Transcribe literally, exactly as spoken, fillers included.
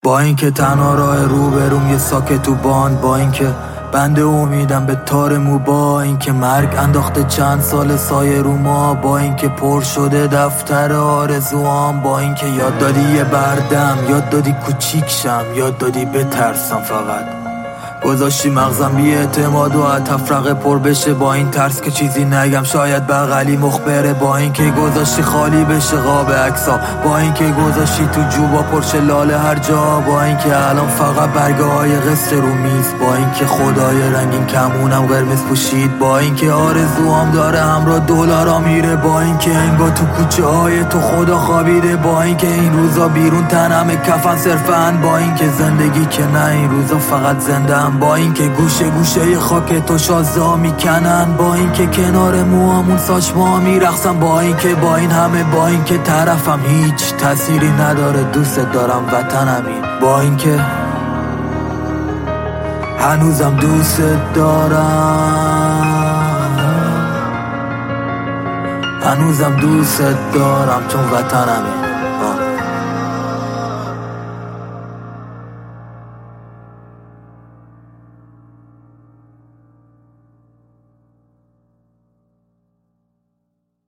با اینکه تنها راه رو بروم یه ساکت تو باند، با اینکه بنده امیدم به تار مو، با اینکه مرگ انداخته چند سال سایه رو ما، با اینکه پر شده دفتر آرزوام، با اینکه یاد دادی یه بردم، یاد دادی کوچیک شم، یاد دادی بترسم، فقط گذاشتی مغزم بی اعتماد و تفرقه پر بشه، با این ترس که چیزی نگم شاید بغلی مخبره، با اینکه گذاشتی خالی بشه قاب عکسام، با اینکه گذاشتی تو جوبا پرچه لاله هر جا، با اینکه الان فقط برگه های قصه رو میز، با اینکه خدای رنگین کمونم قرمز پوشید، با اینکه آرزوام داره همراه دلارا میره، با اینکه انگار تو کوچه های تو خدا خوابیده، با اینکه این روزا بیرون تنم کفن صرفن، با اینکه زندگی که نه این روزا فقط زندم، با اینکه گوشه گوشه خاک تو شازا میکنن، با اینکه کنار موامون ساچما میرقصم، با اینکه با این همه با اینکه طرفم هیچ تأثیری نداره، دوست دارم وطنم این، با اینکه هنوزم دوست دارم، هنوزم دوست دارم چون وطنم این.